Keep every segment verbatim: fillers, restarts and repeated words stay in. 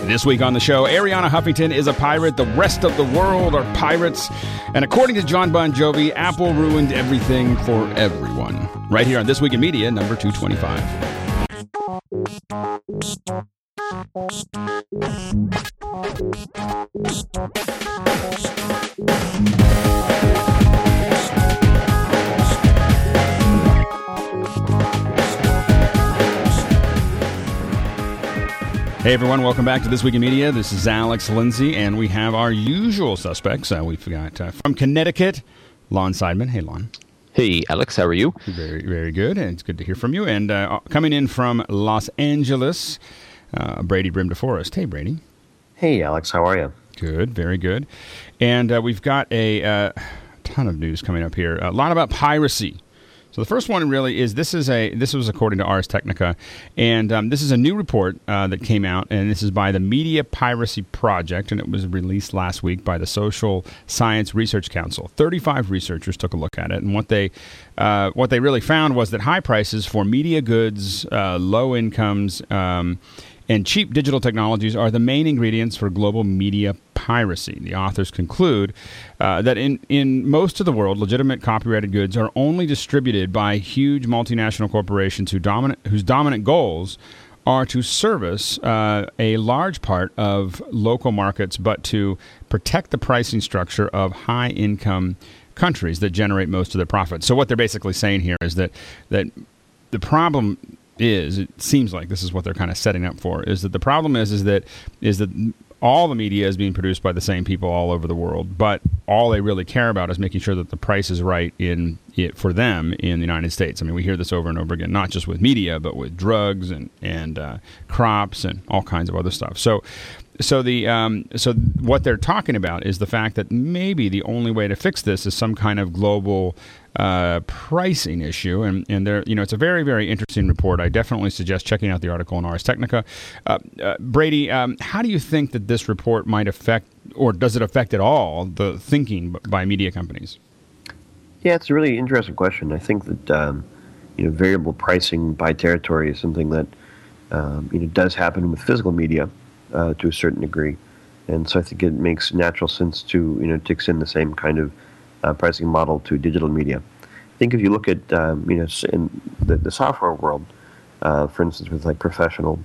This week on the show, Arianna Huffington is a pirate. The rest of the world are pirates. And according to John Bon Jovi, Apple ruined everything for everyone. Right here on This Week in Media, number two twenty-five. Hey everyone, welcome back to This Week in Media. This is Alex Lindsay, and we have our usual suspects. Uh, we've got uh, from Connecticut, Lon Seidman. Hey, Lon. Hey, Alex. How are you? Very, very good, and it's good to hear from you. And uh, coming in from Los Angeles, uh, Brady Brim DeForest. Hey, Brady. Hey, Alex. How are you? Good, very good. And uh, we've got a uh, ton of news coming up here. A lot about piracy. So the first one really is this is a this was according to Ars Technica, and um, this is a new report uh, that came out, and this is by the Media Piracy Project, and it was released last week by the Social Science Research Council. thirty-five researchers took a look at it, and what they uh, what they really found was that high prices for media goods, uh, low incomes, um, and cheap digital technologies are the main ingredients for global media piracy. The authors conclude uh, that in, in most of the world, legitimate copyrighted goods are only distributed by huge multinational corporations who dominant, whose dominant goals are to service uh, a large part of local markets, but to protect the pricing structure of high-income countries that generate most of their profits. So what they're basically saying here is that that the problem is, it seems like this is what they're kind of setting up for, is that the problem is is that is that all the media is being produced by the same people all over the world, but all they really care about is making sure that the price is right in it for them in the United States. I mean, we hear this over and over again, not just with media, but with drugs and and uh, crops and all kinds of other stuff. So, so the um, so what they're talking about is the fact that maybe the only way to fix this is some kind of global Uh, pricing issue, and and there, you know, it's a very, very interesting report. I definitely suggest checking out the article in Ars Technica. Uh, uh, Brady, um, how do you think that this report might affect, or does it affect at all, the thinking by media companies? Yeah, it's a really interesting question. I think that um, you know, variable pricing by territory is something that um, you know does happen with physical media uh, to a certain degree, and so I think it makes natural sense to you know to extend the same kind of Uh, pricing model to digital media. I think if you look at um, you know in the, the software world, uh, for instance, with like professional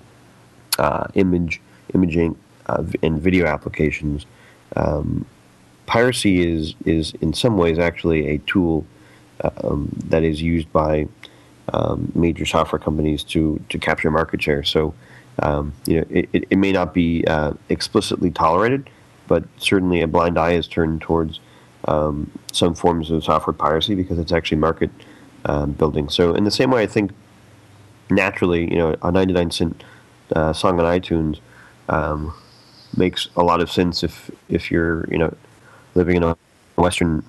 uh, image imaging uh, and video applications, um, piracy is is in some ways actually a tool uh, um, that is used by um, major software companies to to capture market share. So um, you know it, it, it may not be uh, explicitly tolerated, but certainly a blind eye is turned towards Um, some forms of software piracy because it's actually market um, building. So in the same way, I think naturally, you know, a ninety-nine cent uh, song on iTunes um, makes a lot of sense if if you're you know living in a Western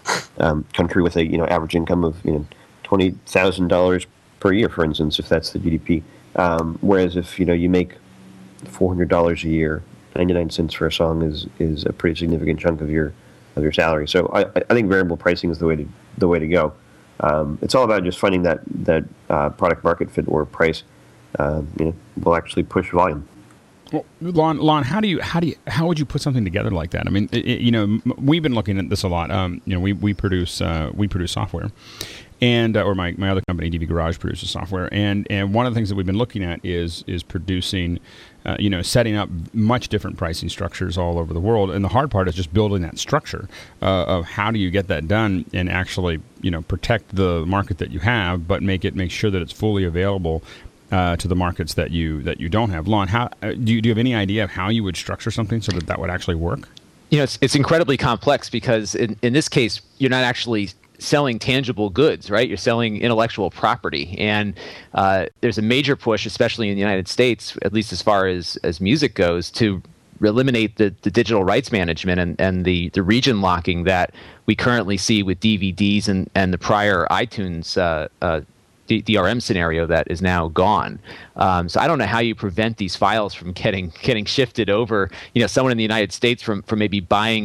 um, country with a you know average income of you know twenty thousand dollars per year, for instance, if that's the G D P. Um, whereas if you know you make four hundred dollars a year, ninety-nine cents for a song is is a pretty significant chunk of your of your salary. So I, I think variable pricing is the way to the way to go. Um, it's all about just finding that that uh, product market fit or price uh, you know will actually push volume. Well, Lon, Lon, how do you how do you how would you put something together like that? I mean, it, it, you know, we've been looking at this a lot. Um, you know, we we produce uh, we produce software, and uh, or my, my other company, D V Garage, produces software, and and one of the things that we've been looking at is is producing, uh, you know, setting up much different pricing structures all over the world, and the hard part is just building that structure uh, of how do you get that done and actually, you know, protect the market that you have, but make it make sure that it's fully available Uh, to the markets that you that you don't have. Lon, how uh, do you do you have any idea of how you would structure something so that that would actually work? You know, it's it's incredibly complex because in, in this case, you're not actually selling tangible goods, right? You're selling intellectual property, and uh, there's a major push, especially in the United States, at least as far as as music goes, to eliminate the, the digital rights management and, and the, the region locking that we currently see with D V Ds and, and the prior iTunes uh, uh, D R M scenario that is now gone. Um, so I don't know how you prevent these files from getting getting shifted over. You know, someone in the United States from from maybe buying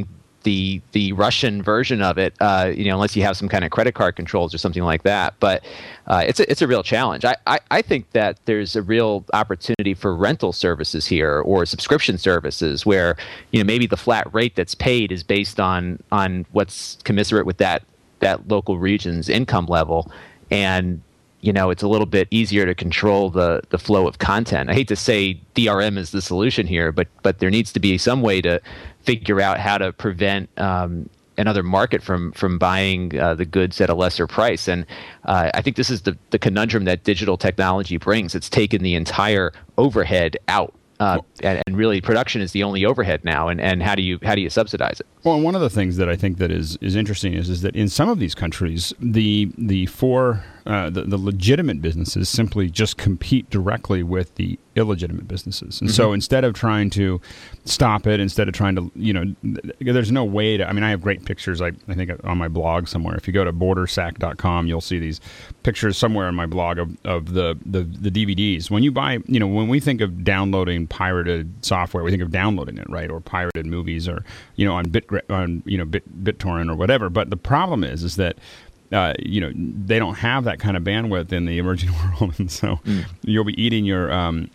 the the Russian version of it, uh, you know, unless you have some kind of credit card controls or something like that. But uh, it's a, it's a real challenge. I, I, I think that there's a real opportunity for rental services here or subscription services where, you know, maybe the flat rate that's paid is based on on what's commensurate with that that local region's income level, and you know, it's a little bit easier to control the, the flow of content. I hate to say D R M is the solution here, but but there needs to be some way to figure out how to prevent um, another market from from buying uh, the goods at a lesser price. And uh, I think this is the, the conundrum that digital technology brings. It's taken the entire overhead out. Uh, and, and really, production is the only overhead now. And, and how do you how do you subsidize it? Well, one of the things that I think that is, is interesting is is that in some of these countries, the the for uh, the, the legitimate businesses simply just compete directly with the illegitimate businesses, and mm-hmm. so instead of trying to stop it, instead of trying to, you know, there's no way to. I mean, I have great pictures. I, I think on my blog somewhere. If you go to border sack dot com, you'll see these pictures somewhere in my blog of, of the, the the D V Ds. When you buy, you know, when we think of downloading pirated software, we think of downloading it, right, or pirated movies, or you know, on Bit on you know Bit BitTorrent or whatever. But the problem is, is that uh, you know they don't have that kind of bandwidth in the emerging world, and so mm. you'll be eating your um,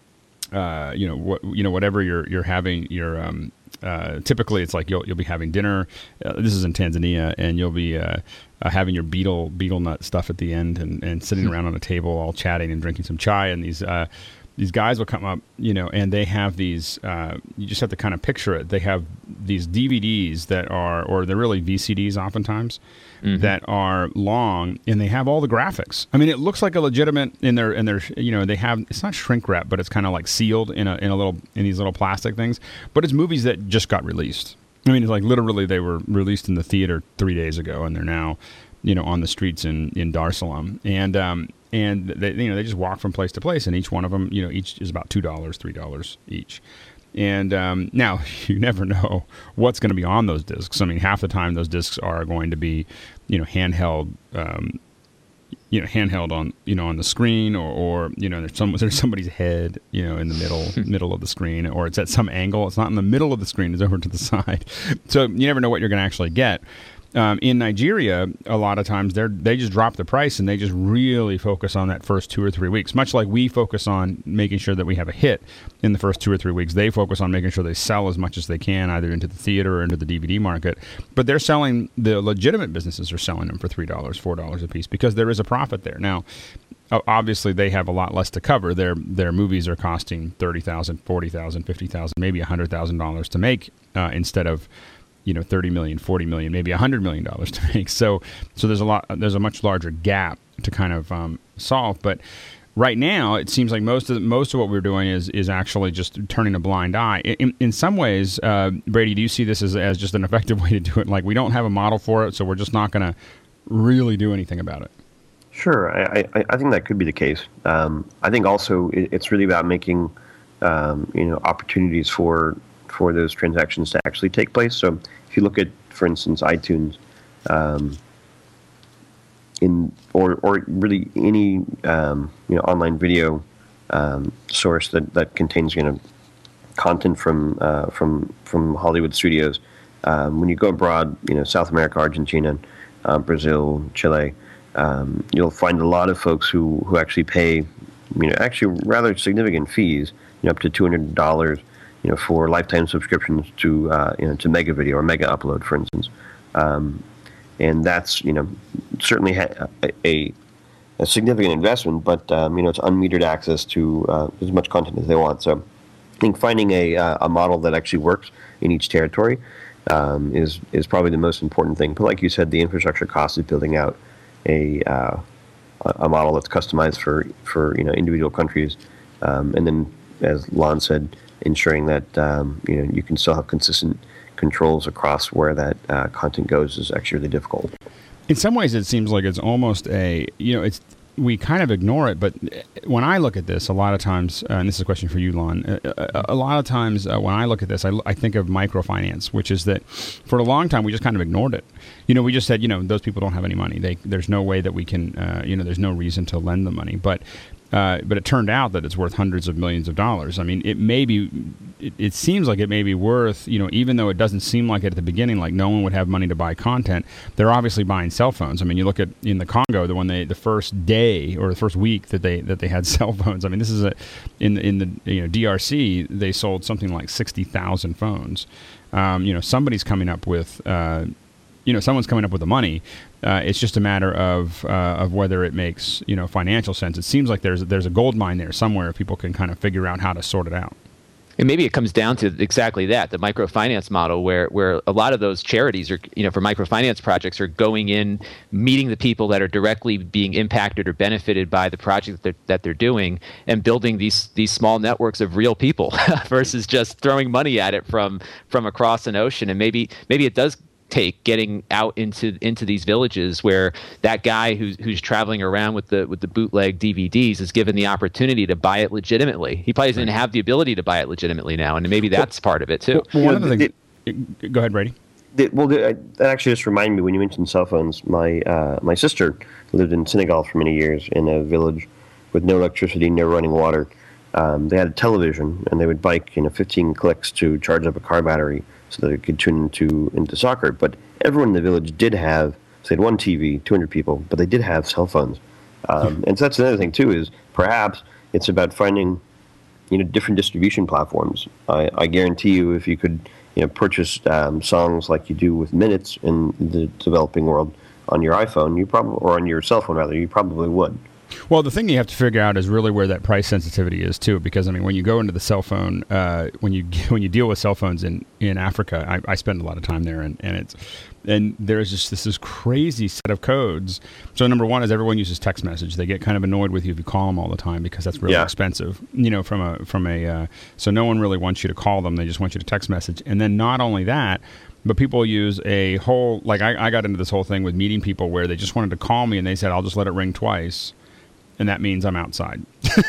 uh, you know what you know whatever you're you're having your um, uh, typically it's like you'll you'll be having dinner. Uh, this is in Tanzania, and you'll be uh, uh, having your beetle beetle nut stuff at the end, and, and sitting around on a table all chatting and drinking some chai, and these. Uh, These guys will come up, you know, and they have these, uh, you just have to kind of picture it. They have these D V Ds that are, or they're really V C Ds oftentimes, mm-hmm. that are long, and they have all the graphics. I mean, it looks like a legitimate, in their, in their, you know, they have, it's not shrink wrap, but it's kind of like sealed in a, in a little, in these little plastic things. But it's movies that just got released. I mean, it's like literally they were released in the theater three days ago, and they're now, you know, on the streets in, in Dar es Salaam. And, um, And they, you know, they just walk from place to place, and each one of them, you know, each is about two dollars, three dollars each. And um, now you never know what's going to be on those discs. I mean, half the time those discs are going to be, you know, handheld, um, you know, handheld on, you know, on the screen, or, or you know, there's some there's somebody's head, you know, in the middle middle of the screen, or it's at some angle. It's not in the middle of the screen; it's over to the side. So you never know what you're going to actually get. Um, in Nigeria, a lot of times they they just drop the price, and they just really focus on that first two or three weeks. Much like we focus on making sure that we have a hit in the first two or three weeks, they focus on making sure they sell as much as they can, either into the theater or into the D V D market. But they're selling, the legitimate businesses are selling them for three dollars, four dollars a piece, because there is a profit there. Now, obviously, they have a lot less to cover. Their their movies are costing thirty thousand dollars, forty thousand dollars, fifty thousand dollars, maybe one hundred thousand dollars to make, uh, instead of, you know, thirty million, forty million, maybe one hundred million dollars to make. So, so there's a lot, there's a much larger gap to kind of um, solve. But right now, it seems like most of the, most of what we're doing is is actually just turning a blind eye. In, in some ways, uh, Brady, do you see this as, as just an effective way to do it? Like, we don't have a model for it, so we're just not going to really do anything about it. Sure, I, I, I think that could be the case. Um, I think also it, it's really about making um, you know opportunities for. for those transactions to actually take place. So if you look at, for instance, iTunes, um, in or or really any um, you know online video um, source that, that contains you know content from uh, from from Hollywood studios, um, when you go abroad, you know South America, Argentina, uh, Brazil, Chile, um, you'll find a lot of folks who, who actually pay you know actually rather significant fees, you know up to two hundred dollars. You know, for lifetime subscriptions to uh, you know to Mega Video or Mega Upload, for instance, um, and that's you know certainly ha- a a significant investment, but um, you know it's unmetered access to uh, as much content as they want. So, I think finding a uh, a model that actually works in each territory um, is is probably the most important thing. But like you said, the infrastructure cost is building out a uh, a model that's customized for for you know individual countries, um, and then as Lon said, ensuring that um, you know you can still have consistent controls across where that uh, content goes is actually really difficult. In some ways, it seems like it's almost a you know it's we kind of ignore it, but when I look at this, a lot of times, uh, and this is a question for you, Lon, a, a lot of times uh, when I look at this, I, I think of microfinance, which is that for a long time we just kind of ignored it. You know, we just said, you know, those people don't have any money. They, there's no way that we can, uh, you know, there's no reason to lend them money. But Uh, but it turned out that it's worth hundreds of millions of dollars. I mean, it may be it, it seems like it may be worth, you know, even though it doesn't seem like it at the beginning, like no one would have money to buy content, they're obviously buying cell phones. I mean, you look at in the Congo, the one they, the first day or the first week that they that they had cell phones. I mean, this is a in the, in the you know D R C, they sold something like sixty thousand phones. Um, you know, somebody's coming up with, uh, you know, someone's coming up with the money. Uh, it's just a matter of uh, of whether it makes, you know, financial sense. It seems like there's there's a gold mine there somewhere if people can kind of figure out how to sort it out. And maybe it comes down to exactly that, the microfinance model, where where a lot of those charities are, you know, for microfinance projects are going in, meeting the people that are directly being impacted or benefited by the project that they're, that they're doing, and building these these small networks of real people versus just throwing money at it from from across an ocean. And maybe maybe it does take getting out into into these villages where that guy who's who's traveling around with the with the bootleg D V Ds is given the opportunity to buy it legitimately. He probably doesn't have the ability to buy it legitimately now, and maybe that's part of it too. Well, one of the things. Go ahead, Brady. The, well, the, that actually just reminded me when you mentioned cell phones. My uh, my sister lived in Senegal for many years in a village with no electricity, no running water. Um, they had a television, and they would bike, you know, fifteen clicks to charge up a car battery so that it could tune into into soccer. But everyone in the village did have, so they had one T V, two hundred people, but they did have cell phones. Um, and so that's another thing too, is perhaps it's about finding, you know, different distribution platforms. I, I guarantee you, if you could, you know, purchase um, songs like you do with minutes in the developing world on your iPhone, you probably, or on your cell phone rather, you probably would. Well, the thing you have to figure out is really where that price sensitivity is too, because I mean, when you go into the cell phone, uh, when you when you deal with cell phones in, in Africa, I, I spend a lot of time there, and, and it's and there's just this, this crazy set of codes. So number one is everyone uses text message. They get kind of annoyed with you if you call them all the time because that's really yeah. expensive. You know, from a from a uh, so no one really wants you to call them. They just want you to text message, and then not only that. But people use a whole, like I, I got into this whole thing with meeting people where they just wanted to call me and they said, I'll just let it ring twice. And that means I'm outside.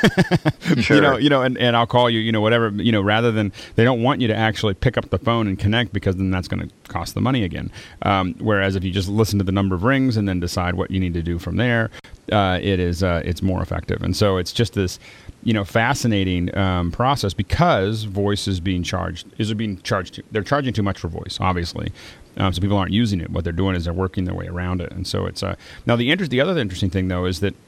Sure. You know, you know, and, and I'll call you, you know, whatever, you know, rather than, they don't want you to actually pick up the phone and connect because then that's going to cost the money again. Um, whereas if you just listen to the number of rings and then decide what you need to do from there, uh, it is, uh, it's more effective. And so it's just this, you know, fascinating um, process because voice is being charged, is being charged, too, they're charging too much for voice, obviously. Um, so people aren't using it. What they're doing is they're working their way around it. And so it's, uh, now the interest, the other interesting thing though is that,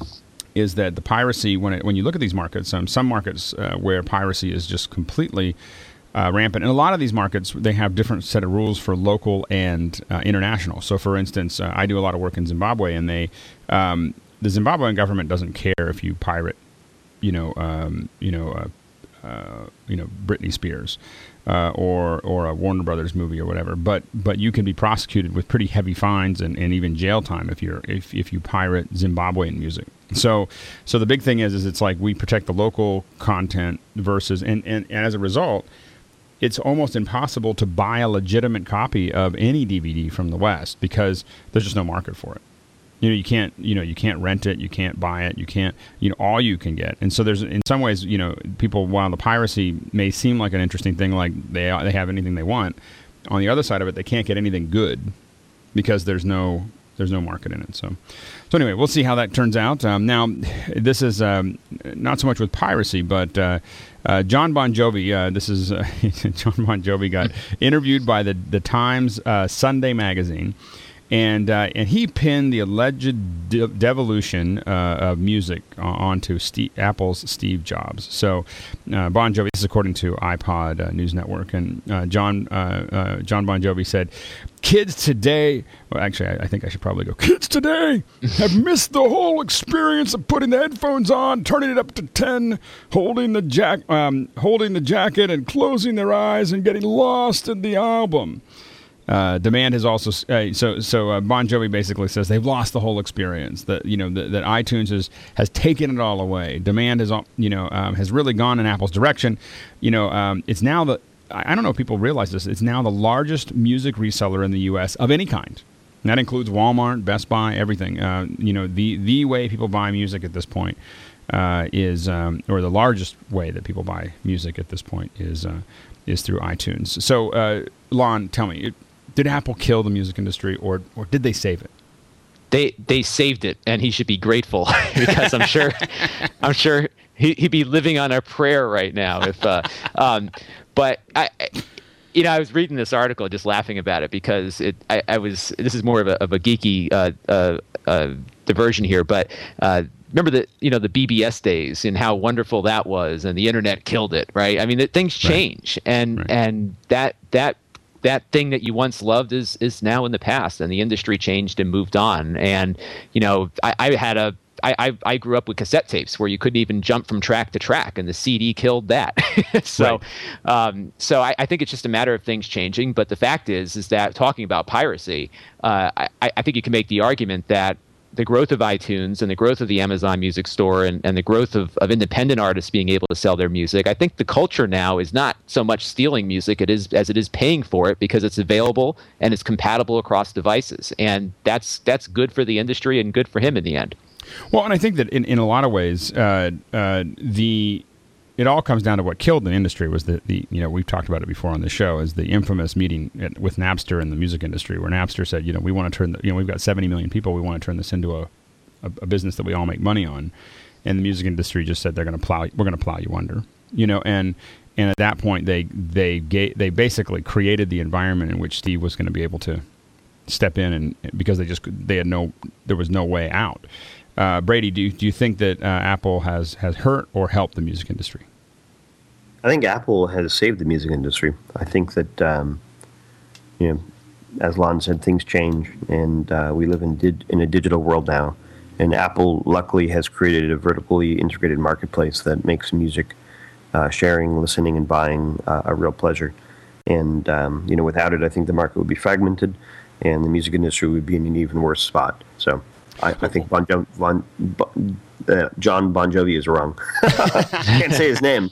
is that the piracy, when it, when you look at these markets, um, some markets uh, where piracy is just completely uh, rampant, and a lot of these markets, they have different set of rules for local and uh, international. So, for instance, uh, I do a lot of work in Zimbabwe, and they, um, the Zimbabwean government doesn't care if you pirate, you know, um, you know, uh, uh, you know, Britney Spears. Uh, or or a Warner Brothers movie or whatever, but but you can be prosecuted with pretty heavy fines and, and even jail time if you're if, if you pirate Zimbabwean music. So so the big thing is is it's like we protect the local content versus and, and, and as a result, it's almost impossible to buy a legitimate copy of any D V D from the West because there's just no market for it. You know, you can't, you know, you can't rent it, you can't buy it, you can't, you know, all you can get. And so there's, in some ways, you know, people, while the piracy may seem like an interesting thing, like they they have anything they want, on the other side of it, they can't get anything good because there's no, there's no market in it. So, so anyway, we'll see how that turns out. Um, now, this is um, not so much with piracy, but uh, uh, John Bon Jovi, uh, this is, uh, John Bon Jovi got interviewed by the, the Times uh, Sunday magazine. And uh, and he pinned the alleged de- devolution uh, of music uh, onto Steve, Apple's Steve Jobs. So uh, Bon Jovi, this is according to iPod uh, News Network, and uh, John uh, uh, John Bon Jovi said, "Kids today," well, actually, I, I think I should probably go. "Kids today have missed the whole experience of putting the headphones on, turning it up to ten, holding the jack, um, holding the jacket, and closing their eyes and getting lost in the album." Uh, demand has also uh, so so uh, Bon Jovi basically says they've lost the whole experience. That you know that, that iTunes has, has taken it all away. Demand has you know um, has really gone in Apple's direction. You know um, it's now the I don't know if people realize this. It's now the largest music reseller in the U S of any kind. And that includes Walmart, Best Buy, everything. Uh, you know the the way people buy music at this point uh, is um, or the largest way that people buy music at this point is uh, is through iTunes. So uh, Lon, tell me. It, Did Apple kill the music industry, or or did they save it? they they saved it, and he should be grateful because I'm sure I'm sure he, he'd be living on a prayer right now. If uh, um, but I. I You know, I was reading this article, just laughing about it because it. I, I was. This is more of a, of a geeky uh, uh, uh, diversion here, but uh, remember the you know the B B S days and how wonderful that was, and the internet killed it, right? I mean, it, things change, right. and right. and that that that thing that you once loved is is now in the past, and the industry changed and moved on. And you know, I, I had a. I, I I grew up with cassette tapes where you couldn't even jump from track to track, and the C D killed that. so, right. um, so I, I think it's just a matter of things changing. But the fact is, is that talking about piracy, uh, I, I think you can make the argument that the growth of iTunes and the growth of the Amazon Music Store and, and the growth of, of independent artists being able to sell their music, I think the culture now is not so much stealing music it is as it is paying for it because it's available and it's compatible across devices, and that's that's good for the industry and good for him in the end. Well, and I think that in, in a lot of ways, uh, uh, the it all comes down to what killed the industry was the, the you know we've talked about it before on the show is the infamous meeting at, with Napster and the music industry where Napster said you know we want to turn the, you know we've got seventy million people, we want to turn this into a, a, a business that we all make money on, and the music industry just said they're going to plow we're going to plow you under, you know and and at that point they they ga- they basically created the environment in which Steve was going to be able to step in and because they just they had no there was no way out. Uh, Brady, do you, do you think that uh, Apple has, has hurt or helped the music industry? I think Apple has saved the music industry. I think that, um, you know, as Lon said, things change, and uh, we live in, di- in a digital world now. And Apple, luckily, has created a vertically integrated marketplace that makes music uh, sharing, listening, and buying uh, a real pleasure. And, um, you know, without it, I think the market would be fragmented, and the music industry would be in an even worse spot. So I, I think bon jo- bon, bon, uh, John Bon Jovi is wrong. Can't say his name.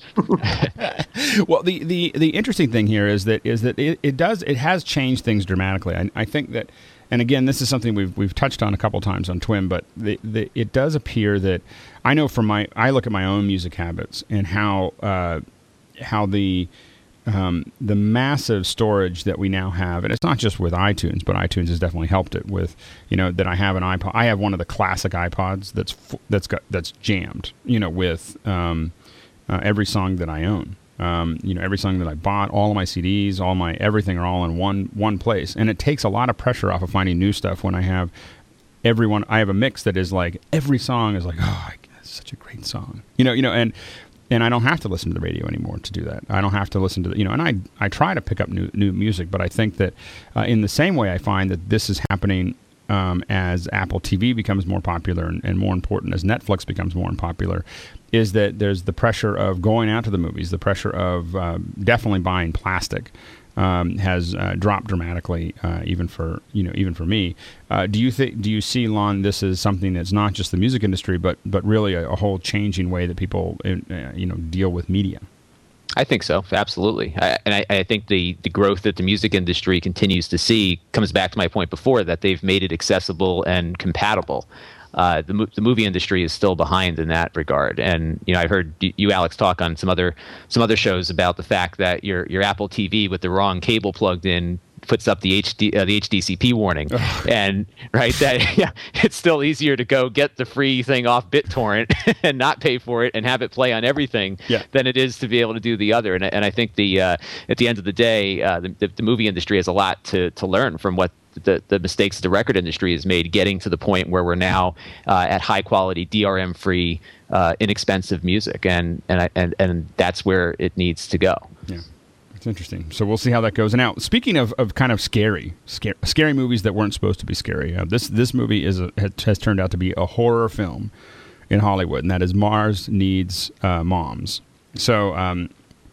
Well, the, the, the interesting thing here is that is that it, it does it has changed things dramatically. I, I think that, and again, this is something we've we've touched on a couple times on Twim, but the, the, it does appear that I know from my I look at my own music habits and how uh, how the Um, the massive storage that we now have, and it's not just with iTunes, but iTunes has definitely helped it with, you know, that I have an iPod. I have one of the classic iPods that's that's got that's jammed, you know, with um, uh, every song that I own. Um, you know, every song that I bought, all of my C Ds, all my everything are all in one one place, and it takes a lot of pressure off of finding new stuff when I have everyone. I have a mix that is like every song is like, oh, that's such a great song, you know, you know, and. And I don't have to listen to the radio anymore to do that. I don't have to listen to the, you know, and I I try to pick up new new music, but I think that uh, in the same way I find that this is happening um, as Apple T V becomes more popular and, and more important as Netflix becomes more popular, is that there's the pressure of going out to the movies, the pressure of uh, definitely buying plastic. Um, has uh, dropped dramatically, uh, even for you know, even for me. Uh, do you think? Do you see, Lon, this is something that's not just the music industry, but but really a, a whole changing way that people, uh, you know, deal with media? I think so, absolutely. I, and I, I think the, the growth that the music industry continues to see comes back to my point before that they've made it accessible and compatible. Uh, the, the movie industry is still behind in that regard, and you know I've heard you, Alex, talk on some other some other shows about the fact that your your Apple T V with the wrong cable plugged in puts up the H D uh, the H D C P warning, and right that yeah, it's still easier to go get the free thing off BitTorrent and not pay for it and have it play on everything yeah. than it is to be able to do the other. And and I think the uh, at the end of the day, uh, the, the the movie industry has a lot to to learn from what. The, the mistakes the record industry has made getting to the point where we're now uh, at high quality D R M free uh, inexpensive music, and and, I, and and that's where it needs to go. Yeah, it's interesting. So we'll see how that goes. And now, speaking of, of kind of scary, scary scary movies that weren't supposed to be scary, uh, this this movie is a, has turned out to be a horror film in Hollywood, and that is Mars Needs uh, Moms. So. Um,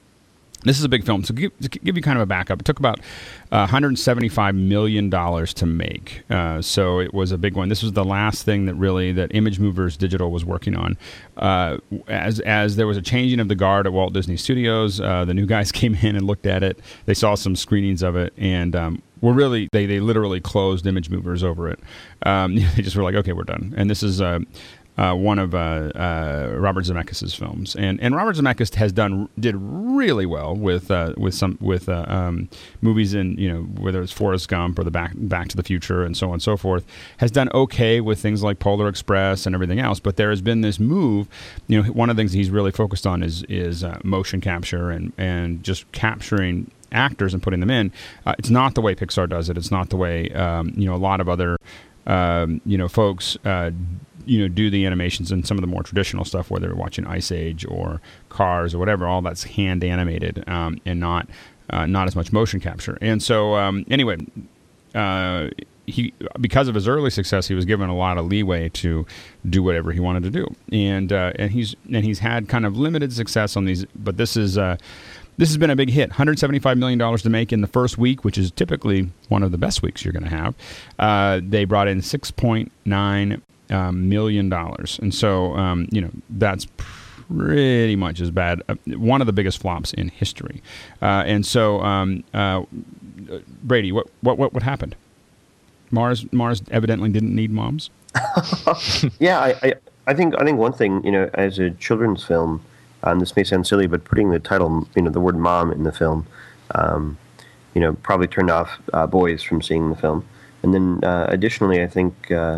This is a big film. So give, to give you kind of a backup, it took about uh, one hundred seventy-five million dollars to make. Uh, so it was a big one. This was the last thing that really that Image Movers Digital was working on. Uh, as as there was a changing of the guard at Walt Disney Studios, uh, the new guys came in and looked at it. They saw some screenings of it, and um, were really they they literally closed Image Movers over it. Um, they just were like, okay, we're done. And this is. Uh, uh, one of uh, uh, Robert Zemeckis' films, and and Robert Zemeckis has done did really well with uh, with some with uh, um, movies in, you know, whether it's Forrest Gump or the Back Back to the Future and so on and so forth. Has done okay with things like Polar Express and everything else, but there has been this move. You know, one of the things he's really focused on is is uh, motion capture and and just capturing actors and putting them in. Uh, it's not the way Pixar does it. It's not the way um, you know, a lot of other um, you know, folks uh, you know, do the animations and some of the more traditional stuff, whether they're watching Ice Age or Cars or whatever. All that's hand animated um, and not uh, not as much motion capture. And so um, anyway, uh, he, because of his early success, he was given a lot of leeway to do whatever he wanted to do, and uh, and he's and he's had kind of limited success on these. But this is uh, this has been a big hit. one hundred seventy-five million dollars to make in the first week, which is typically one of the best weeks you're going to have. Uh, they brought in six point nine Um, million dollars, and so um, you know, that's pretty much as bad. Uh, one of the biggest flops in history. Uh, and so, um, uh, Brady, what what what what happened? Mars Mars evidently didn't need moms. yeah, I, I I think I think one thing, you know, as a children's film, um, this may sound silly, but putting the title, you know, the word mom in the film, um, you know, probably turned off uh, boys from seeing the film. And then uh, additionally, I think. Uh,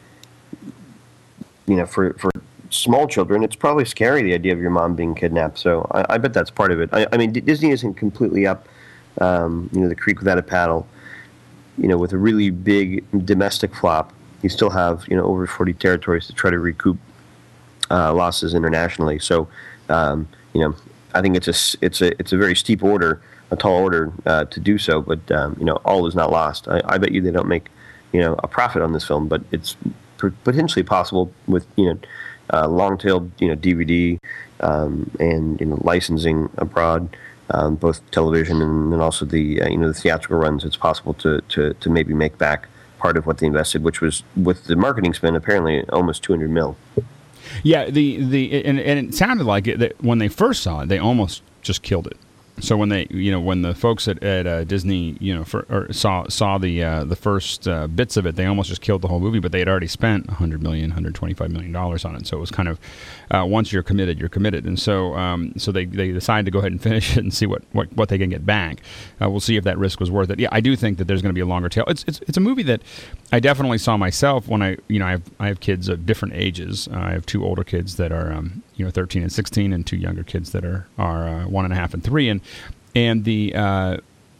You know, for, for small children, it's probably scary, the idea of your mom being kidnapped. So I, I bet that's part of it. I, I mean, D- Disney isn't completely up, um, you know, the creek without a paddle. You know, with a really big domestic flop, you still have, you know, over forty territories to try to recoup uh, losses internationally. So, um, you know, I think it's a it's a it's a very steep order, a tall order uh, to do so. But um, you know, all is not lost. I, I bet you they don't make, you know, a profit on this film, but it's potentially possible with, you know, uh, long-tailed, you know, D V D um, and, you know, licensing abroad, um, both television and, and also the uh, you know, the theatrical runs. It's possible to, to to maybe make back part of what they invested, which was, with the marketing spend, apparently almost two hundred mil. Yeah, the the and, and it sounded like it, that when they first saw it, they almost just killed it. So when they, you know, when the folks at, at uh, Disney, you know, for, or saw saw the uh, the first uh, bits of it, they almost just killed the whole movie. But they had already spent one hundred million dollars, one hundred twenty-five million dollars on it. So it was kind of, uh, once you're committed, you're committed. And so um, so they, they decided to go ahead and finish it and see what, what, what they can get back. Uh, we'll see if that risk was worth it. Yeah, I do think that there's going to be a longer tail. It's it's it's a movie that I definitely saw myself when I, you know, I have I have kids of different ages. Uh, I have two older kids that are um, you know, thirteen and sixteen, and two younger kids that are are uh, one and a half and three. And And the, uh,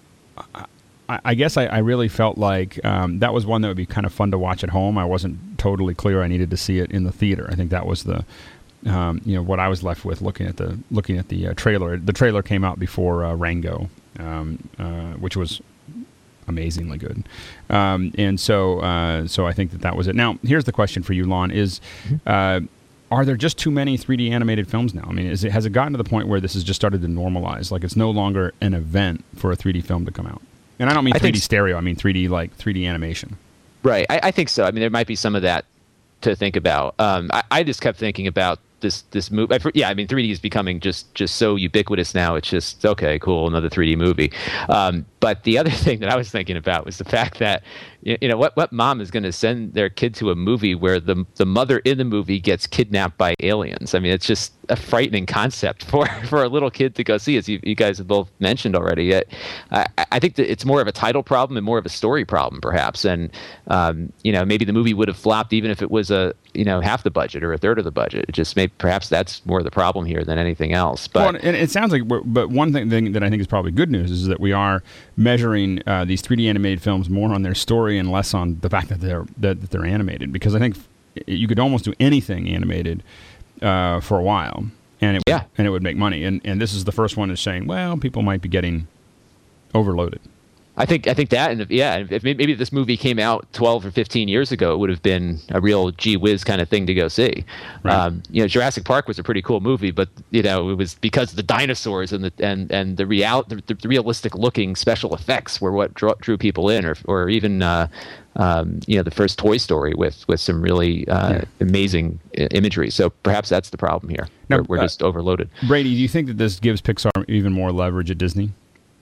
I, I guess I, I really felt like um, that was one that would be kind of fun to watch at home. I wasn't totally clear I needed to see it in the theater. I think that was the, um, you know, what I was left with looking at the looking at the uh, trailer. The trailer came out before uh, Rango, um, uh, which was amazingly good. Um, and so, uh, so I think that that was it. Now, here's the question for you, Lon: Is uh, are there just too many three D animated films now? I mean, is it, has it gotten to the point where this has just started to normalize? Like, it's no longer an event for a three D film to come out. And I don't mean three D stereo. I mean three D, like three D animation. Right. I, I think so. I mean, there might be some of that to think about. Um, I, I just kept thinking about this this movie. Yeah, I mean, three D is becoming just just so ubiquitous now. It's just, okay, cool, another three D movie. Um, but the other thing that I was thinking about was the fact that, you know, what what mom is going to send their kid to a movie where the the mother in the movie gets kidnapped by aliens? I mean, it's just a frightening concept for, for a little kid to go see, as you, you guys have both mentioned already. It, I, I think that it's more of a title problem and more of a story problem, perhaps. And um, you know, maybe the movie would have flopped even if it was a, you know, half the budget or a third of the budget. It just may perhaps that's more the problem here than anything else. But well, and it sounds like, we're, but one thing, thing that I think is probably good news is that we are measuring uh, these three D animated films more on their story and less on the fact that they're that, that they're animated. Because I think you could almost do anything animated uh, for a while, and it yeah. and it would make money. And and this is the first one that's saying, well, people might be getting overloaded. I think I think that, and if, yeah, if maybe if this movie came out twelve or fifteen years ago, it would have been a real gee whiz kind of thing to go see. Right. Um, you know, Jurassic Park was a pretty cool movie, but you know, it was because of the dinosaurs and the and and the real the, the realistic looking special effects were what drew, drew people in, or or even uh, um, you know, the first Toy Story with with some really uh, yeah. amazing imagery. So perhaps that's the problem here. Now, we're, we're uh, just overloaded. Brady, do you think that this gives Pixar even more leverage at Disney?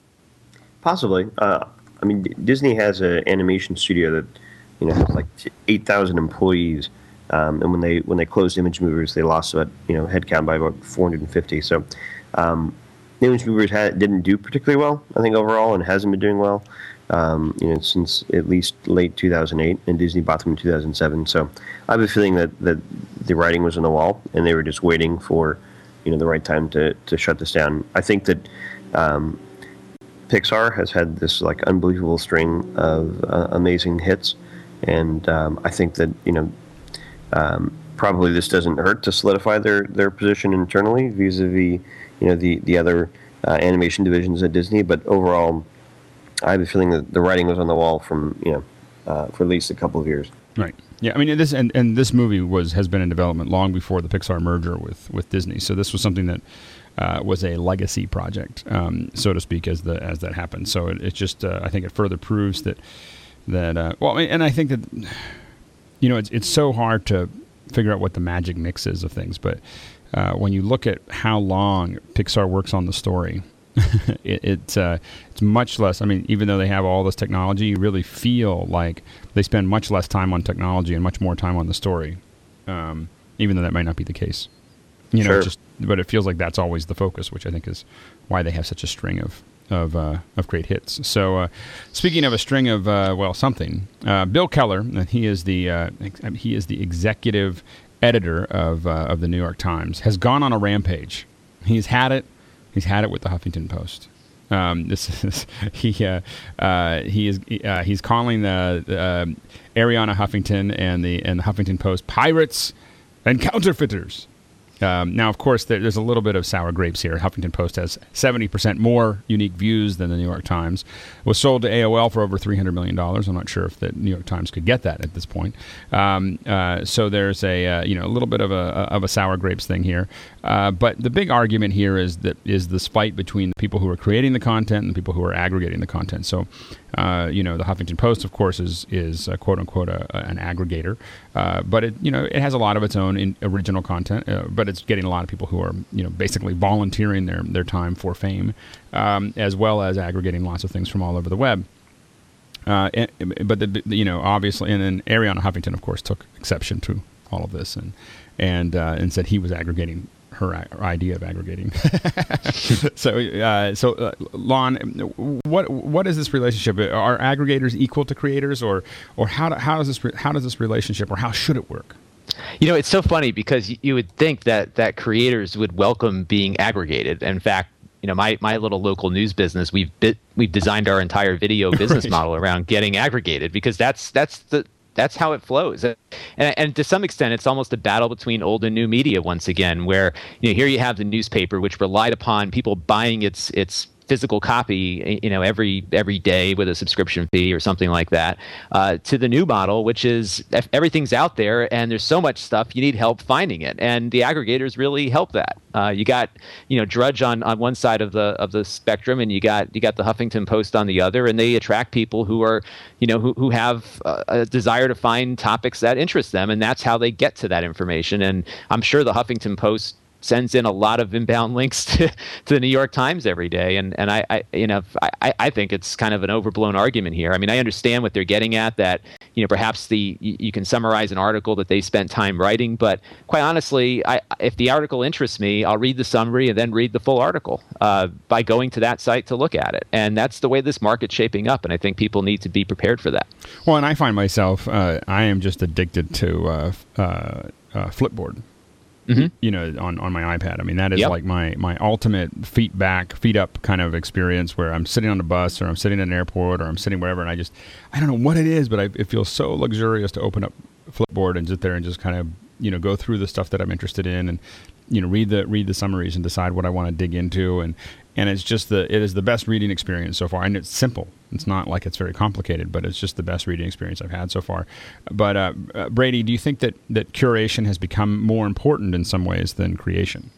Possibly. Uh, I mean, D- Disney has an animation studio that, you know, has like eight thousand employees, Um, and when they when they closed Image Movers, they lost about you know headcount by about four hundred fifty. So um, Image Movers had, didn't do particularly well, I think, overall, and hasn't been doing well, um, you know, since at least late two thousand eight, and Disney bought them in two thousand seven. So I have a feeling that, that the writing was on the wall, and they were just waiting for, you know, the right time to, to shut this down. I think that um, Pixar has had this like unbelievable string of uh, amazing hits, and um, I think that you know. Um, probably this doesn't hurt to solidify their, their position internally vis-a-vis, you know, the the other uh, animation divisions at Disney. But overall, I have a feeling that the writing was on the wall from you know uh, for at least a couple of years. Right. Yeah. I mean, this and, and this movie was has been in development long before the Pixar merger with, with Disney. So this was something that uh, was a legacy project, um, so to speak, as the as that happened. So it, it just uh, I think it further proves that that uh, well, and I think that. You know, it's it's so hard to figure out what the magic mix is of things, but uh, when you look at how long Pixar works on the story, it, it's uh, it's much less. I mean, even though they have all this technology, you really feel like they spend much less time on technology and much more time on the story, um, even though that might not be the case. You know, Sure. just but it feels like that's always the focus, which I think is why they have such a string of. of uh, of great hits. So, uh, speaking of a string of uh, well, something, uh, Bill Keller, and he is the uh, ex- he is the executive editor of uh, of the New York Times, has gone on a rampage. He's had it. He's had it with the Huffington Post. Um, this is he uh, uh, he is uh, he's calling the uh, Arianna Huffington and the and the Huffington Post pirates and counterfeiters. Um, now, of course, there, there's a little bit of sour grapes here. Huffington Post has seventy percent more unique views than the New York Times. It was sold to A O L for over three hundred million dollars. I'm not sure if the New York Times could get that at this point. Um, uh, so there's a uh, you know a little bit of a of a sour grapes thing here. Uh, but the big argument here is that is this fight between the people who are creating the content and the people who are aggregating the content. So, uh, you know, the Huffington Post, of course, is is uh, quote unquote a, a, an aggregator, uh, but it you know it has a lot of its own in original content, uh, but it's getting a lot of people who are you know basically volunteering their their time for fame, um, as well as aggregating lots of things from all over the web. Uh, and, but the, you know obviously, and then Arianna Huffington, of course, took exception to all of this and and uh, and said he was aggregating her, her idea of aggregating. so, uh, so uh, Lon, what what is this relationship? Are aggregators equal to creators, or or how do, how does this how does this relationship, or how should it work? You know, it's so funny because you would think that that creators would welcome being aggregated. In fact, you know, my, my little local news business, we've bit, we've designed our entire video business Right. model around getting aggregated because that's that's the that's how it flows. And, and to some extent, it's almost a battle between old and new media once again, where you know here you have the newspaper, which relied upon people buying its its physical copy, you know, every every day with a subscription fee or something like that, uh, to the new model, which is everything's out there and there's so much stuff you need help finding it, and the aggregators really help that. Uh, you got you know Drudge on, on one side of the of the spectrum, and you got you got the Huffington Post on the other, and they attract people who are you know who who have a, a desire to find topics that interest them, and that's how they get to that information. And I'm sure the Huffington Post sends in a lot of inbound links to, to the New York Times every day, and and I, I you know I, I think it's kind of an overblown argument here. I mean, I understand what they're getting at, that you know perhaps the you, you can summarize an article that they spent time writing, but quite honestly, I, if the article interests me, I'll read the summary and then read the full article uh, by going to that site to look at it, and that's the way this market's shaping up, and I think people need to be prepared for that. Well, and I find myself uh, I am just addicted to uh, uh, uh, Flipboard. Mm-hmm. You know, on, on my iPad. I mean, that is Yep. like my, my ultimate feet back, feet up kind of experience where I'm sitting on a bus or I'm sitting in an airport or I'm sitting wherever, and I just, I don't know what it is, but I, it feels so luxurious to open up Flipboard and sit there and just kind of, you know, go through the stuff that I'm interested in and, you know, read the read the summaries and decide what I want to dig into. And, and it's just the, it is the best reading experience so far. And it's simple. It's not like it's very complicated, but it's just the best reading experience I've had so far. But uh, uh, Brady, do you think that, that curation has become more important in some ways than creation?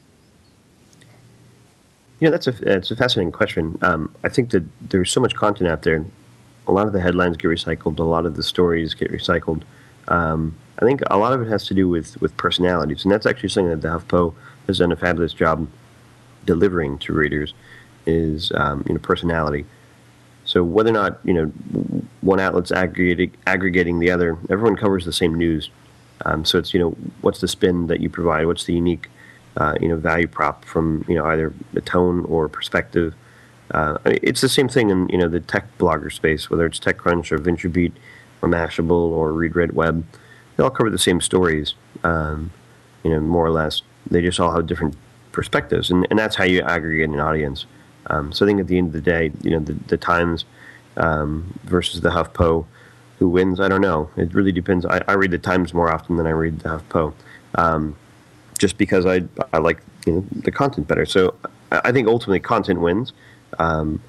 Yeah, that's a it's a fascinating question. Um, I think that there's so much content out there. A lot of the headlines get recycled. A lot of the stories get recycled. Um, I think a lot of it has to do with, with personalities, and that's actually something that the HuffPo has done a fabulous job delivering to readers. Is um, you know personality. So whether or not you know one outlet's aggregating aggregating the other, everyone covers the same news, Um, so it's, you know, what's the spin that you provide? What's the unique, uh, you know, value prop from, you know, either the tone or perspective? Uh, it's the same thing in, you know, the tech blogger space, whether it's TechCrunch or VentureBeat or Mashable or ReadWriteWeb. They all cover the same stories, um, you know, more or less. They just all have different perspectives, and, and that's how you aggregate an audience. Um, so I think at the end of the day, you know, the, the Times um, versus the HuffPo, who wins? I don't know. It really depends. I, I read the Times more often than I read the HuffPo, um, just because I I like, you know, the content better. So I, I think ultimately content wins, um,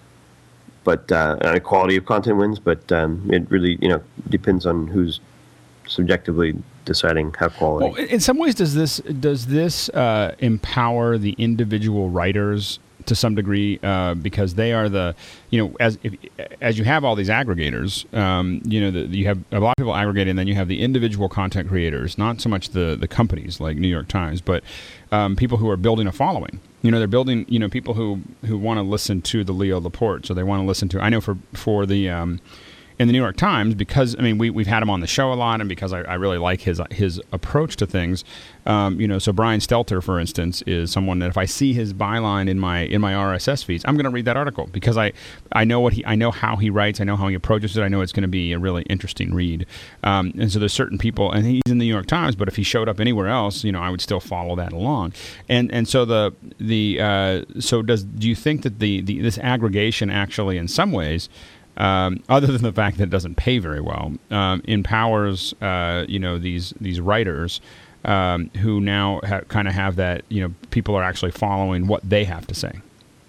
but uh, and the quality of content wins. But um, it really, you know, depends on who's subjectively deciding how quality. Well, in some ways, does this does this uh, empower the individual writers to some degree, uh, because they are the, you know, as if, as you have all these aggregators, um, you know, the, you have a lot of people aggregating, and then you have the individual content creators, not so much the the companies like New York Times, but um, people who are building a following. You know, they're building, you know, people who, who want to listen to the Leo Laporte, so they want to listen to, I know for, for the, um, in the New York Times, because, I mean, we, we've had him on the show a lot, and because I, I really like his his approach to things, um, you know, so Brian Stelter, for instance, is someone that if I see his byline in my in my R S S feeds, I'm going to read that article, because I, I know what he I know how he writes, I know how he approaches it, I know it's going to be a really interesting read, um, and so there's certain people, and he's in the New York Times, but if he showed up anywhere else, you know, I would still follow that along, and and so the the uh, so does do you think that the, the this aggregation actually in some ways, Um, other than the fact that it doesn't pay very well, um, empowers uh, you know these these writers um, who now ha- kind of have that, you know, people are actually following what they have to say.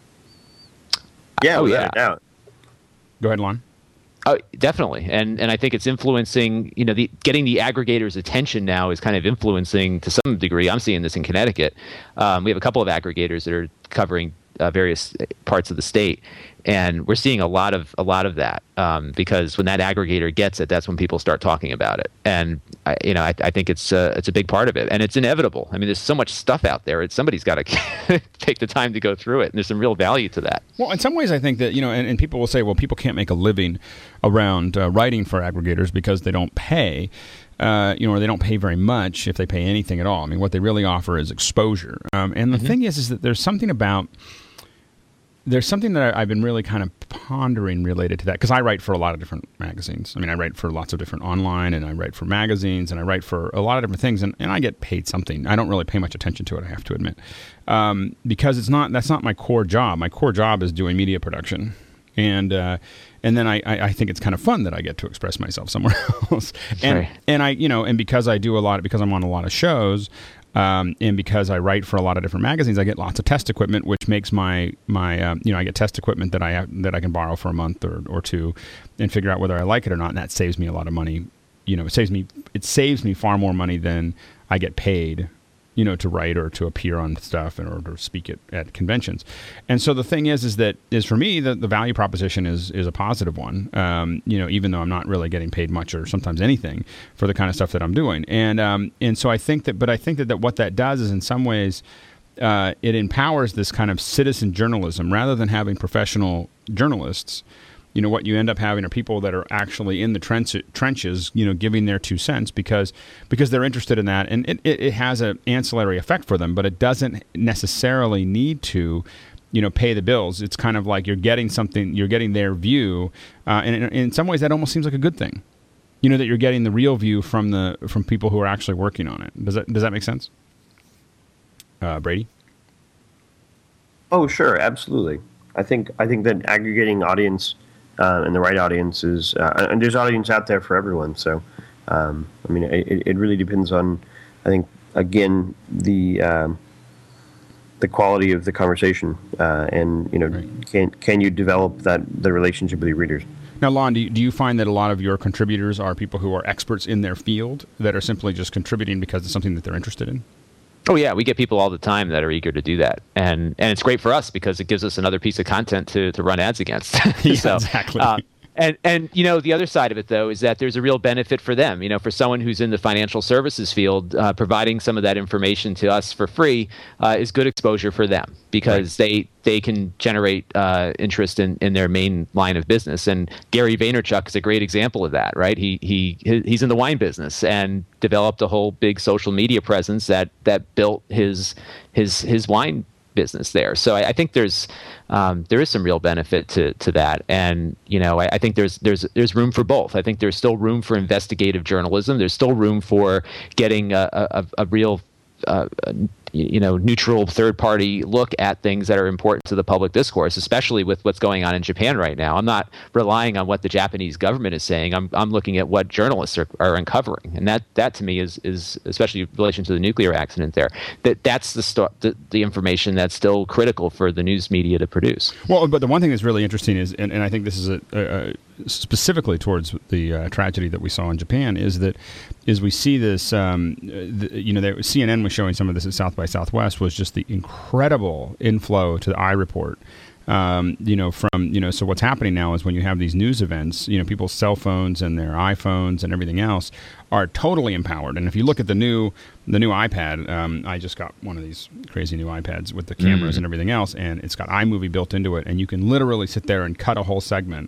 Yeah, oh, without yeah. a doubt. Go ahead, Lon. Oh, definitely, and and I think it's influencing. You know, the getting the aggregators' attention now is kind of influencing to some degree. I'm seeing this in Connecticut. Um, we have a couple of aggregators that are covering uh, various parts of the state, and we're seeing a lot of a lot of that um, because when that aggregator gets it, that's when people start talking about it. And I, you know, I, I think it's uh, it's a big part of it, and it's inevitable. I mean, there's so much stuff out there; it's, somebody's got to take the time to go through it, and there's some real value to that. Well, in some ways, I think that, you know, and, and people will say, well, people can't make a living around uh, writing for aggregators because they don't pay. Uh, you know, or they don't pay very much, if they pay anything at all. I mean, what they really offer is exposure. Um, and the mm-hmm. thing is, is that there's something about There's something that I've been really kind of pondering related to that, because I write for a lot of different magazines. I mean, I write for lots of different online, and I write for magazines, and I write for a lot of different things, and, and I get paid something. I don't really pay much attention to it, I have to admit, um, because it's not that's not my core job. My core job is doing media production, and uh, and then I, I, I think it's kind of fun that I get to express myself somewhere else, and right. and I you know and because I do a lot because I'm on a lot of shows. Um, and because I write for a lot of different magazines, I get lots of test equipment, which makes my my um, you know I get test equipment that I have, that I can borrow for a month or, or two, and figure out whether I like it or not. And that saves me a lot of money. You know, it saves me it saves me far more money than I get paid, you know, to write or to appear on stuff and or to speak at, at conventions. And so the thing is, is that is for me the, the value proposition is is a positive one. Um, you know, even though I'm not really getting paid much or sometimes anything for the kind of stuff that I'm doing. And um, and so I think that, but I think that, that what that does is in some ways uh, it empowers this kind of citizen journalism rather than having professional journalists. You know, what you end up having are people that are actually in the trench, trenches, you know, giving their two cents because because they're interested in that. And it, it, it has an ancillary effect for them, but it doesn't necessarily need to, you know, pay the bills. It's kind of like you're getting something, you're getting their view. Uh, and in, in some ways, that almost seems like a good thing. You know, that you're getting the real view from the from people who are actually working on it. Does that, does that make sense? Uh, Brady? Oh, sure. Absolutely. I think I think that aggregating audience Uh, and the right audience is, uh, and there's audience out there for everyone. So, um, I mean, it, it really depends on, I think, again, the um, the quality of the conversation, uh, and you know, right. can can you develop that the relationship with your readers? Now, Lon, do you, do you find that a lot of your contributors are people who are experts in their field that are simply just contributing because it's something that they're interested in? Oh yeah, we get people all the time that are eager to do that, and and it's great for us because it gives us another piece of content to, to run ads against. Yeah, so, exactly. Uh, And and you know the other side of it though is that there's a real benefit for them. You know, for someone who's in the financial services field, uh, providing some of that information to us for free uh, is good exposure for them because right. they they can generate uh, interest in, in their main line of business. And Gary Vaynerchuk is a great example of that, right? He he he's in the wine business and developed a whole big social media presence that that built his his his wine business there. So I, I think there's um, there is some real benefit to to that, and you know I, I think there's there's there's room for both. I think there's still room for investigative journalism. There's still room for getting a, a, a real uh, you know neutral third party look at things that are important to the public discourse, especially with what's going on in Japan right now. I'm not relying on what the Japanese government is saying. I'm I'm looking at what journalists are, are uncovering, and that that to me is is especially in relation to the nuclear accident there. That that's the, sto- the the information that's still critical for the news media to produce. Well, but the one thing that's really interesting is, and, and I think this is a, a, a specifically towards the uh, tragedy that we saw in Japan, is that is we see this. Um, the, you know, they, C N N was showing some of this at South by Southwest, was just the incredible inflow to the iReport. Um, you know, from, you know, so what's happening now is when you have these news events, you know, people's cell phones and their iPhones and everything else are totally empowered. And if you look at the new, the new iPad, um, I just got one of these crazy new iPads with the cameras mm. and everything else, and it's got iMovie built into it, and you can literally sit there and cut a whole segment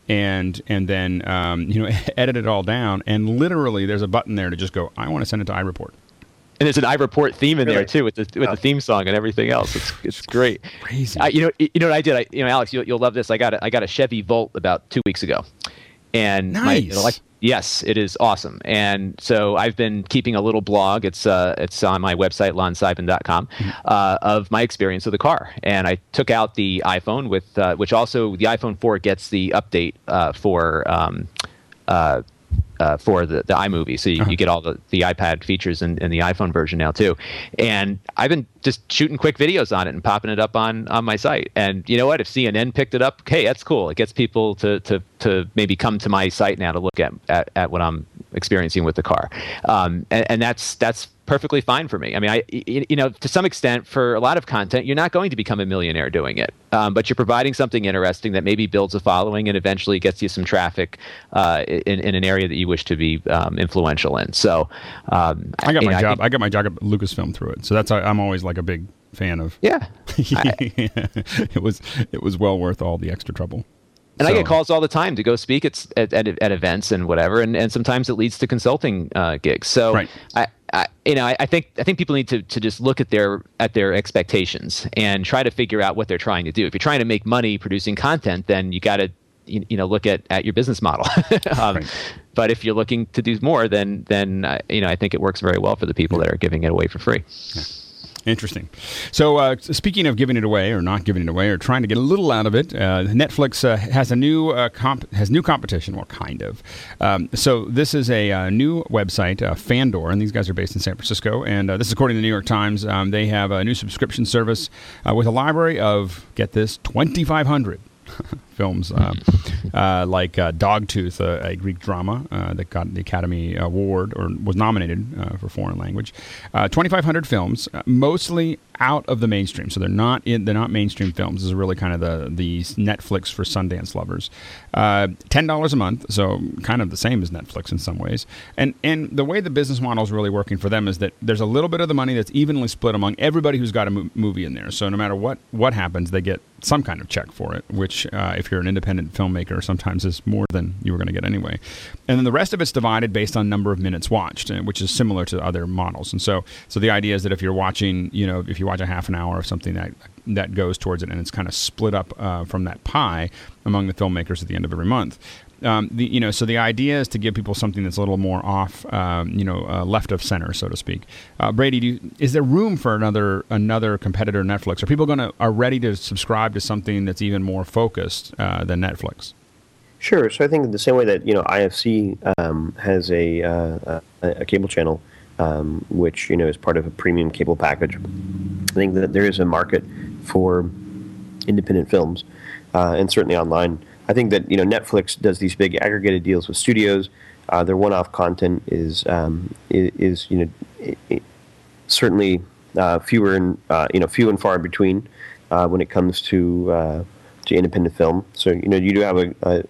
and and then um, you know edit it all down, and literally there's a button there to just go, I want to send it to iReport. And there's an iReport theme in really? there too, with the with oh. the theme song and everything else. It's it's great. Crazy. I, you know you know what I did? I, you know, Alex, you'll, you'll love this. I got a, I got a Chevy Volt about two weeks ago, and nice. my, you know, like, yes, it is awesome. And so I've been keeping a little blog. It's uh it's on my website lon seidman dot com mm-hmm. uh, of my experience with the car. And I took out the iPhone with uh, which also the iPhone four gets the update uh, for. Um, uh, Uh, for the, the iMovie. So you, uh-huh. you get all the, the iPad features in, in the iPhone version now too. And I've been just shooting quick videos on it and popping it up on, on my site. And you know what? If C N N picked it up, hey, that's cool. It gets people to, to, to maybe come to my site now to look at, at, at what I'm experiencing with the car. Um, and, and that's that's perfectly fine for me. I mean, I you know, to some extent, for a lot of content, you're not going to become a millionaire doing it, um, but you're providing something interesting that maybe builds a following and eventually gets you some traffic uh, in, in an area that you wish to be um, influential in. So, um, I got my know, job. I, think, I got my job at Lucasfilm through it. So that's I'm always like a big fan of. Yeah, I, it was it was well worth all the extra trouble. And so. I get calls all the time to go speak at at, at, at events and whatever, and, and sometimes it leads to consulting uh, gigs. So right. I, I, you know, I, I think I think people need to, to just look at their at their expectations and try to figure out what they're trying to do. If you're trying to make money producing content, then you got to you, you know look at, at your business model. um, right. But if you're looking to do more, then then uh, you know I think it works very well for the people that are giving it away for free. Yeah. Interesting. So uh, speaking of giving it away or not giving it away or trying to get a little out of it, uh, Netflix uh, has a new uh, comp- has new competition, well, kind of. Um, so this is a uh, new website, uh, Fandor, and these guys are based in San Francisco. And uh, this is according to the New York Times. Um, they have a new subscription service uh, with a library of, get this, twenty-five hundred films, uh, uh, like uh, Dogtooth, uh, a Greek drama uh, that got the Academy Award or was nominated uh, for foreign language. Uh, twenty-five hundred films, uh, mostly out of the mainstream. So they're not in, they're not mainstream films. This is really kind of the the Netflix for Sundance lovers. Uh, ten dollars a month, so kind of the same as Netflix in some ways. And and the way the business model is really working for them is that there's a little bit of the money that's evenly split among everybody who's got a mo- movie in there. So no matter what what happens, they get some kind of check for it, which uh, if you're an independent filmmaker, sometimes is more than you were going to get anyway. And then the rest of it's divided based on number of minutes watched, which is similar to other models. And so, so the idea is that if you're watching, you know, if you watch a half an hour of something that that goes towards it, and it's kind of split up uh, from that pie among the filmmakers at the end of every month. Um, the, you know, so the idea is to give people something that's a little more off, um, you know, uh, left of center, so to speak. Uh, Brady, do you, is there room for another another competitor, Netflix? Are people going to are ready to subscribe to something that's even more focused uh, than Netflix? Sure. So I think the same way that you know I F C um, has a, uh, a a cable channel, um, which you know is part of a premium cable package. I think that there is a market for independent films, uh, and certainly online. I think that you know Netflix does these big aggregated deals with studios. Uh, their one-off content is um, is, is you know it, it certainly uh, fewer and uh, you know few and far between uh, when it comes to uh, to independent film. So you know you do have a, a,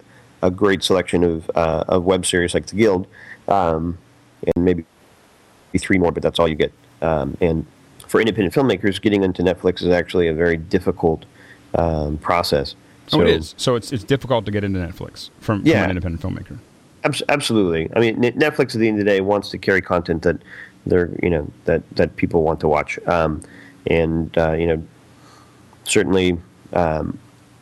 a great selection of uh, of web series like The Guild, um, and maybe three more, but that's all you get. Um, and for independent filmmakers, getting into Netflix is actually a very difficult um, process. So, oh, it is. So it's it's difficult to get into Netflix from, yeah, from an independent filmmaker. Ab- absolutely. I mean, Netflix at the end of the day wants to carry content that they're you know that, that people want to watch, um, and uh, you know certainly um,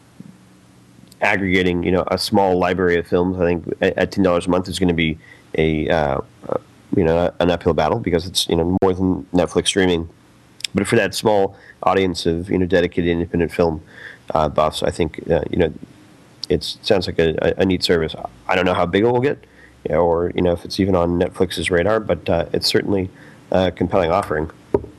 aggregating you know a small library of films. I think at, at ten dollars a month is going to be a uh, uh, you know an uphill battle because it's you know more than Netflix streaming. But for that small audience of you know dedicated independent film uh, buffs, I think uh, you know it sounds like a, a neat service. I don't know how big it will get, you know, or you know if it's even on Netflix's radar, but uh, it's certainly a compelling offering.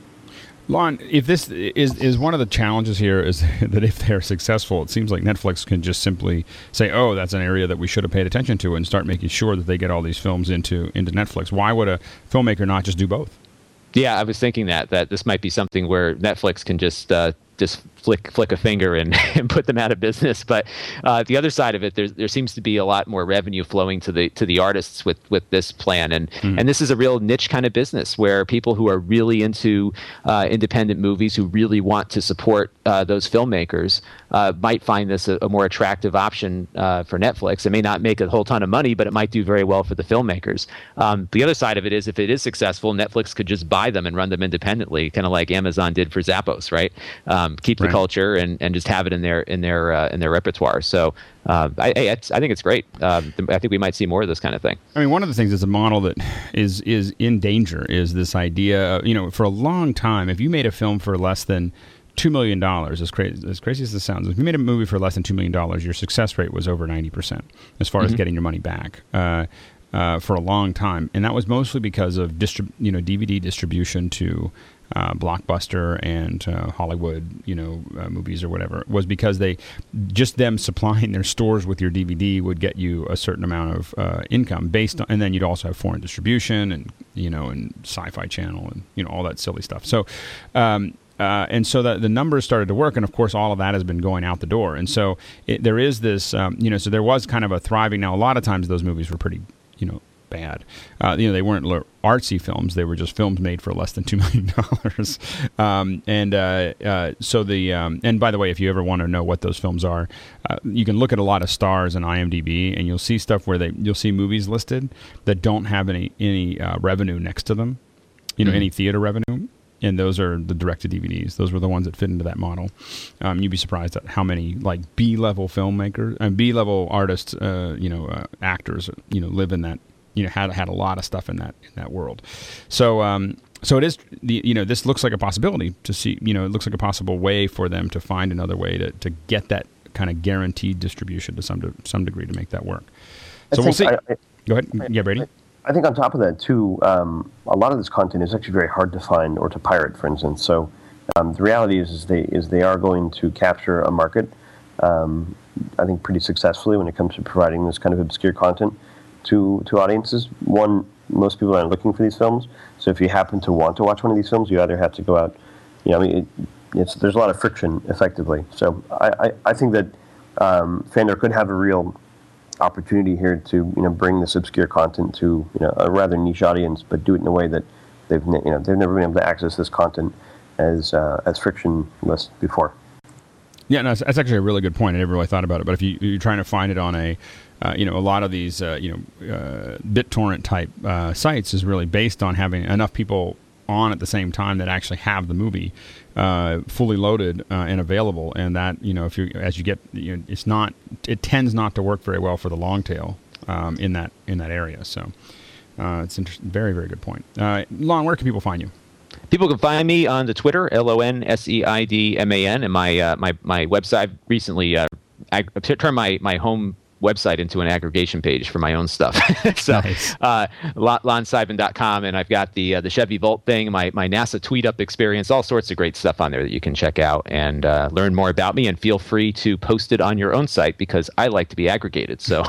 Lon, if this is is one of the challenges here is that if they're successful, it seems like Netflix can just simply say, "Oh, that's an area that we should have paid attention to," and start making sure that they get all these films into into Netflix. Why would a filmmaker not just do both? Yeah, I was thinking that that this might be something where Netflix can just uh, just flick flick a finger and, and put them out of business. But uh, the other side of it, there there seems to be a lot more revenue flowing to the to the artists with, with this plan, and mm. and this is a real niche kind of business where people who are really into uh, independent movies, who really want to support uh, those filmmakers, uh, might find this a, a more attractive option uh, for Netflix. It may not make a whole ton of money, but it might do very well for the filmmakers. Um, the other side of it is, if it is successful, Netflix could just buy them and run them independently, kind of like Amazon did for Zappos, right? Um, keep the right. culture and, and just have it in their in their uh, in their repertoire. So uh, I I, I think it's great. Um, I think we might see more of this kind of thing. I mean, one of the things that's a model that is is in danger is this idea. You know, for a long time, if you made a film for less than two million dollars, as crazy as crazy as this sounds, if you made a movie for less than two million dollars, your success rate was over ninety percent as far mm-hmm. as getting your money back. Uh, uh, for a long time, and that was mostly because of distrib- you know D V D distribution to uh, Blockbuster and uh, Hollywood, you know, uh, movies or whatever. Was because they just them supplying their stores with your D V D would get you a certain amount of uh, income based on, and then you'd also have foreign distribution and you know and Sci-Fi Channel and you know all that silly stuff. So. Um, Uh, and so the, the numbers started to work, and of course all of that has been going out the door. And so it, there is this, um, you know, so there was kind of a thriving. Now a lot of times those movies were pretty, you know, bad. Uh, you know, they weren't artsy films; they were just films made for less than two million dollars. um, and uh, uh, so the um, and by the way, if you ever want to know what those films are, uh, you can look at a lot of stars on IMDb, and you'll see stuff where they you'll see movies listed that don't have any any uh, revenue next to them. You know, mm-hmm. any theater revenue. And those are the direct-to-D V Ds. Those were the ones that fit into that model. Um, you'd be surprised at how many like B-level filmmakers and B-level artists, uh, you know, uh, actors, you know, live in that. You know, had had a lot of stuff in that in that world. So, um, so it is. The, you know, this looks like a possibility to see. You know, it looks like a possible way for them to find another way to, to get that kind of guaranteed distribution to some to some degree to make that work. So we'll see. I, I, Go ahead. I, yeah, Brady. I, I think on top of that, too, um, a lot of this content is actually very hard to find or to pirate, for instance. So um, the reality is, is, they, is they are going to capture a market, um, I think, pretty successfully when it comes to providing this kind of obscure content to, to audiences. One, most people aren't looking for these films. So if you happen to want to watch one of these films, you either have to go out, you know, I mean, it, it's, there's a lot of friction, effectively. So I, I, I think that um, Fandor could have a real opportunity here to you know bring this obscure content to you know a rather niche audience, but do it in a way that they've you know they've never been able to access this content as uh, as frictionless before. Yeah, no, that's actually a really good point. I never really thought about it. But if you, you're trying to find it on a uh, you know a lot of these uh, you know uh, BitTorrent type uh, sites is really based on having enough people on at the same time that actually have the movie uh, fully loaded uh, and available, and that you know if you as you get you know, it's not it tends not to work very well for the long tail um, in that in that area. So uh, it's inter- very very good point. Uh, Lon, where can people find you? People can find me on the Twitter, L O N S E I D M A N, and my uh, my my website recently uh, I turned my my home website into an aggregation page for my own stuff. so nice. uh, lon seidman dot com, and I've got the uh, the Chevy Volt thing, my, my NASA tweet up experience, all sorts of great stuff on there that you can check out and uh, learn more about me, and feel free to post it on your own site because I like to be aggregated, so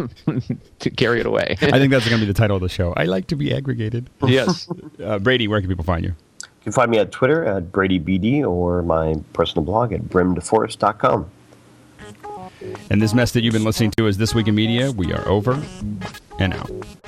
to carry it away. I think that's going to be the title of the show. I like to be aggregated. Yes. uh, Brady, where can people find you? You can find me at Twitter at Brady B D or my personal blog at brim de forest dot com. And this mess that you've been listening to is This Week in Media. We are over and out.